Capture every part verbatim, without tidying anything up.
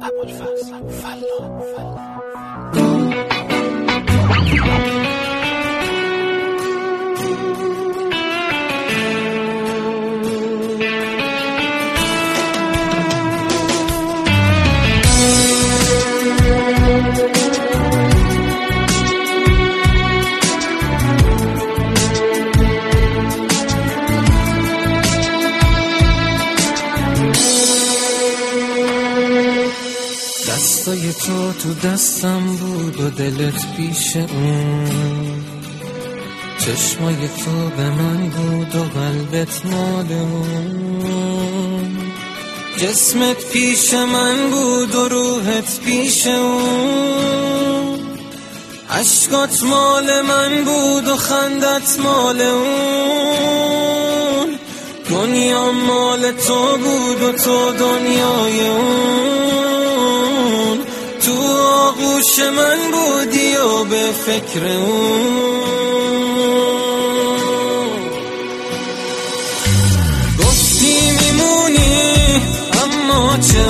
دستای تو تو دستم بود و دلت پیش اون، چشمای تو به من بود و قلبت مال اون، جسمت پیش من بود و روحت پیش اون، عشقات مال من بود و خندت مال اون، دنیا مال تو بود و تو دنیای اون، تو آغوش من بودی و به فکر اون. گفتی میمونی اما چه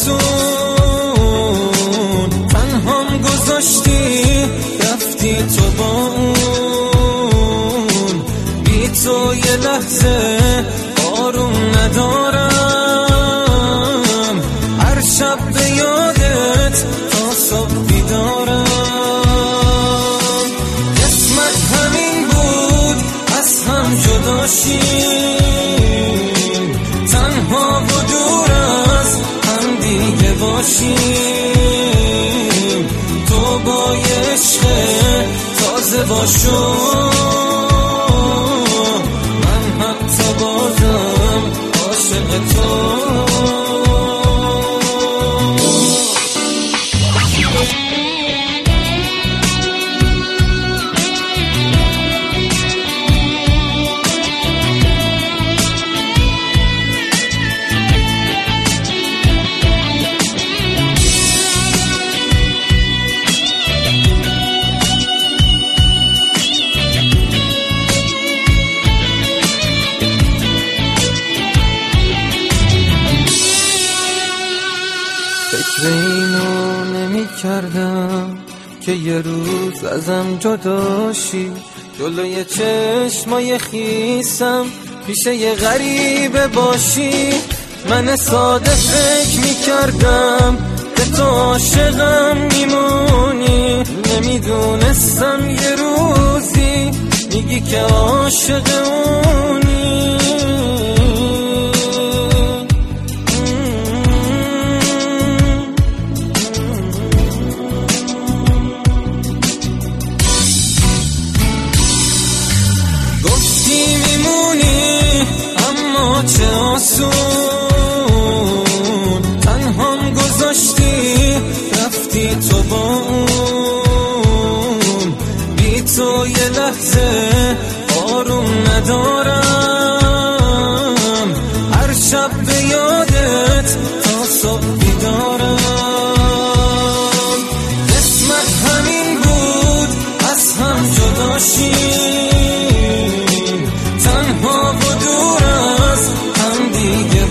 آسون، تنهام گذاشتی رفتی تو با اون، بی تو یه لحظه آروم ندارم، هر شب به یادت تا صبح بیدارم، قسمت همین بود از هم جدا شیم، تنها و دور از هم دیگه باشیم، تو با یه عشق تازه باشو، من حتی بازم عاشق تو. فکر اینو نمی کردم که یه روز ازم جداشی، جلوی چشمای خیسم پیش یه غریبه باشی، من ساده فکر می کردم به تو عاشقم میمونی، نمیدونستم یه روزی میگی که عاشق اونی. چه آسون، تنهام گذاشتی رفتی تو با اون، بی تو یه لحظه آروم ندارم، هر شب به یادت تا صبح بیدارم، قسمت همین بود از هم جدا شیم، تنها و دور از هم دیگه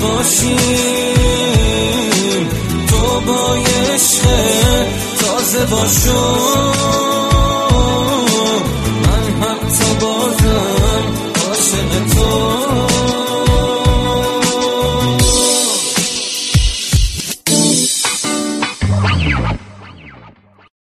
باشیم، تو با یه عشق تازه باشو.